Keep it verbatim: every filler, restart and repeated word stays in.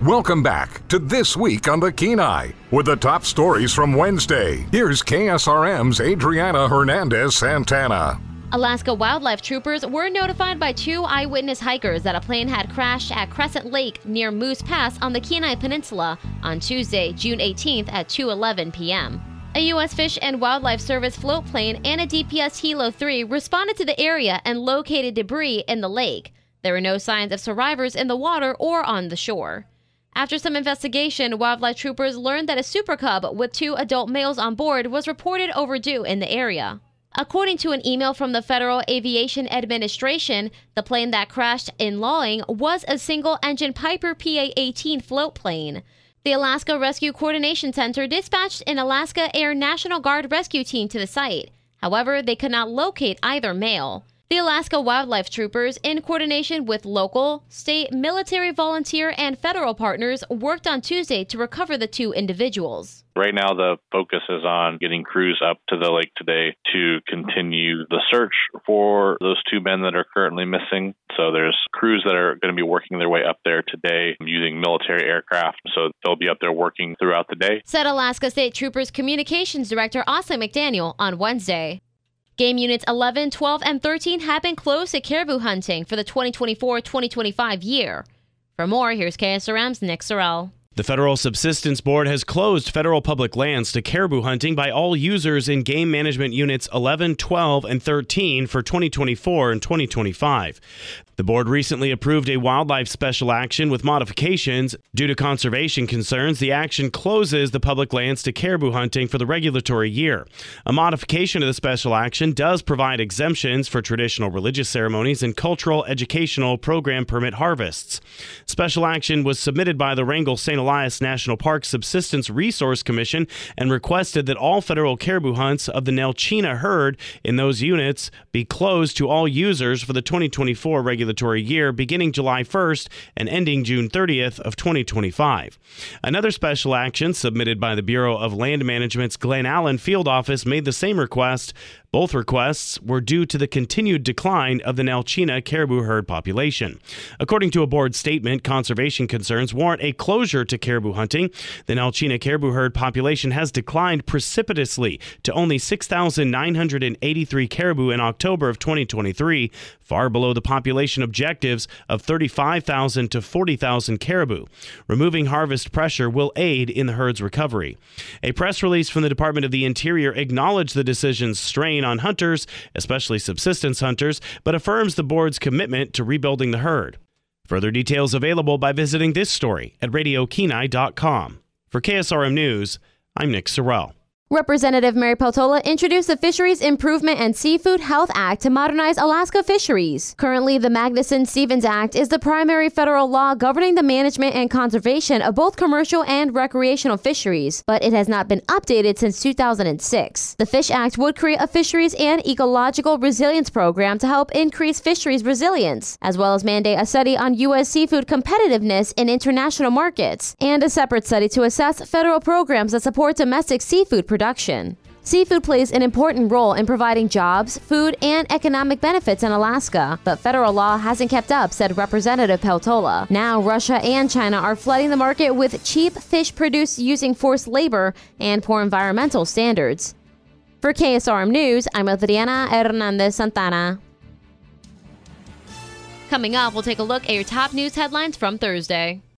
Welcome back to This Week on the Kenai with the top stories from Wednesday. Here's K S R M's Adriana Hernandez Santana. Alaska wildlife troopers were notified by two eyewitness hikers that a plane had crashed at Crescent Lake near Moose Pass on the Kenai Peninsula on Tuesday, June eighteenth at two eleven p.m. A U S Fish and Wildlife Service float plane and a D P S Hilo three responded to the area and located debris in the lake. There were no signs of survivors in the water or on the shore. After some investigation, wildlife troopers learned that a Super Cub with two adult males on board was reported overdue in the area. According to an email from the Federal Aviation Administration, the plane that crashed in Lawing was a single-engine Piper P A eighteen float plane. The Alaska Rescue Coordination Center dispatched an Alaska Air National Guard rescue team to the site. However, they could not locate either male. The Alaska Wildlife Troopers, in coordination with local, state, military, volunteer, and federal partners, worked on Tuesday to recover the two individuals. Right now, the focus is on getting crews up to the lake today to continue the search for those two men that are currently missing. So there's crews that are going to be working their way up there today using military aircraft. So they'll be up there working throughout the day, said Alaska State Troopers Communications Director Asa McDaniel on Wednesday. Game Units eleven, twelve, and thirteen have been closed to caribou hunting for the twenty twenty-four twenty twenty-five year. For more, here's K S R M's Nick Sorrell. The Federal Subsistence Board has closed federal public lands to caribou hunting by all users in Game Management Units eleven, twelve, and thirteen for twenty twenty-four and twenty twenty-five. The board recently approved a wildlife special action with modifications. Due to conservation concerns, the action closes the public lands to caribou hunting for the regulatory year. A modification of the special action does provide exemptions for traditional religious ceremonies and cultural educational program permit harvests. Special action was submitted by the Wrangell Saint Elias National Park Subsistence Resource Commission and requested that all federal caribou hunts of the Nelchina herd in those units be closed to all users for the twenty twenty-four regulatory year beginning July first and ending June thirtieth of twenty twenty-five. Another special action submitted by the Bureau of Land Management's Glen Allen Field Office made the same request. Both requests were due to the continued decline of the Nelchina caribou herd population. According to a board statement, conservation concerns warrant a closure to caribou hunting. The Nelchina caribou herd population has declined precipitously to only six thousand nine hundred eighty-three caribou in October of twenty twenty-three, far below the population objectives of thirty-five thousand to forty thousand caribou. Removing harvest pressure will aid in the herd's recovery. A press release from the Department of the Interior acknowledged the decision's strain on hunters, especially subsistence hunters, but affirms the board's commitment to rebuilding the herd. Further details available by visiting this story at radio kenai dot com. For K S R M News, I'm Nick Sorrell. Representative Mary Peltola introduced the Fisheries Improvement and Seafood Health Act to modernize Alaska fisheries. Currently, the Magnuson-Stevens Act is the primary federal law governing the management and conservation of both commercial and recreational fisheries, but it has not been updated since two thousand six. The Fish Act would create a fisheries and ecological resilience program to help increase fisheries resilience, as well as mandate a study on U S seafood competitiveness in international markets, and a separate study to assess federal programs that support domestic seafood production. Production. Seafood plays an important role in providing jobs, food, and economic benefits in Alaska, but federal law hasn't kept up, said Representative Peltola. Now, Russia and China are flooding the market with cheap fish produced using forced labor and poor environmental standards. For K S R M News, I'm Adriana Hernandez Santana. Coming up, we'll take a look at your top news headlines from Thursday.